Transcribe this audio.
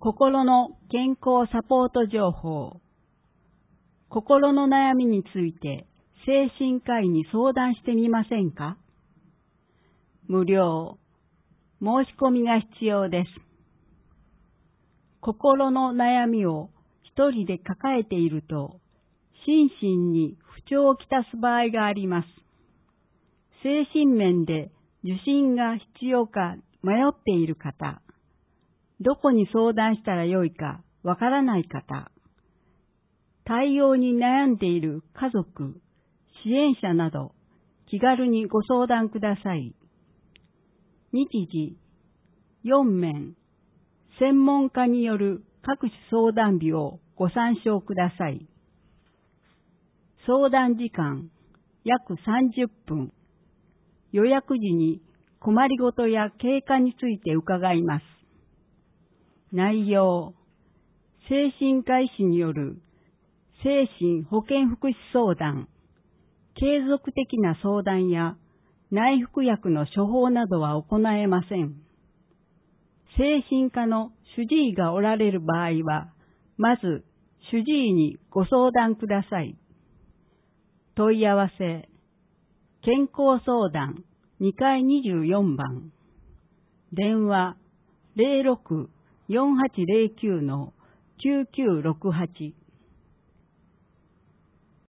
心の健康サポート情報。心の悩みについて精神科医に相談してみませんか？無料。申し込みが必要です。心の悩みを一人で抱えていると、心身に不調をきたす場合があります。精神面で受診が必要か迷っている方、どこに相談したらよいかわからない方、対応に悩んでいる家族、支援者など、気軽にご相談ください。日時、4面、専門家による各種相談日をご参照ください。相談時間、約30分。予約時に困りごとや経過について伺います。内容、精神科医師による精神保健福祉相談、継続的な相談や内服薬の処方などは行えません。精神科の主治医がおられる場合は、まず主治医にご相談ください。問い合わせ、健康相談2階24番、電話06-4809-9968